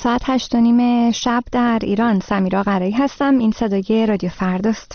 ساعت 8:30 شب در ایران. سمیرا قرایی هستم. این صدای رادیو فرداست.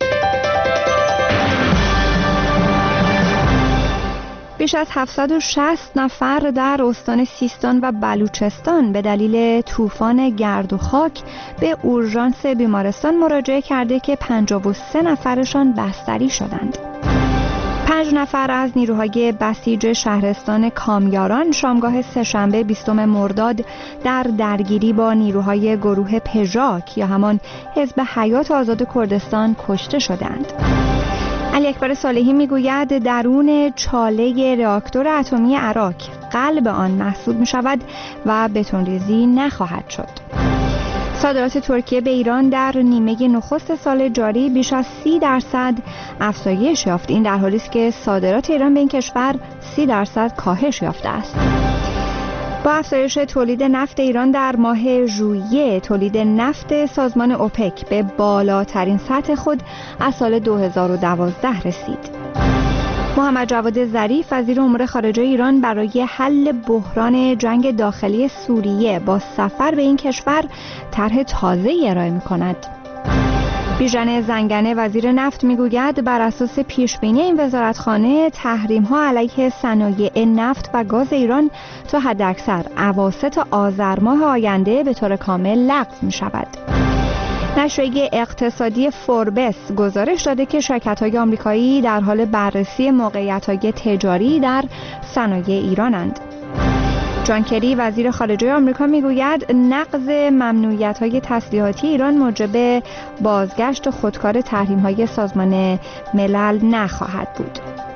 بیش از 760 نفر در استان سیستان و بلوچستان به دلیل طوفان گرد و خاک به اورژانس بیمارستان مراجعه کرده که 53 نفرشان بستری شدند. 5 نفر از نیروهای بسیج شهرستان کامیاران شامگاه سه‌شنبه 20 مرداد در درگیری با نیروهای گروه پژاک یا همان حزب حیات آزاد کردستان کشته شدند. علی اکبر صالحی میگوید درون چاله راکتور اتمی عراق قلب آن محسوب می شود و بتون‌ریزی نخواهد شد. صادرات ترکیه به ایران در نیمه نخست سال جاری بیش از 30% افزایش یافت. این در حالی است که صادرات ایران به این کشور 30% کاهش یافته است. با افزایش تولید نفت ایران در ماه ژوئیه، تولید نفت سازمان اوپک به بالاترین سطح خود از سال 2012 رسید. محمد جواد ظریف وزیر امور خارجه ایران برای حل بحران جنگ داخلی سوریه با سفر به این کشور طرح تازه‌ای ارائه می‌کند. بیژن زنگنه وزیر نفت میگوید بر اساس پیشبینی این وزارتخانه تحریم‌ها علیه صنایع نفت و گاز ایران تا حداکثر اواسط آذر ماه آینده به طور کامل لغو می‌شود. نشریه اقتصادی فوربس گزارش داده که شرکت‌های آمریکایی در حال بررسی موقعیت‌های تجاری در صنایع ایرانند. جان کری وزیر خارجه آمریکا میگوید نقض ممنوعیت‌های تسلیحاتی ایران موجب بازگشت خودکار تحریم‌های سازمان ملل نخواهد بود.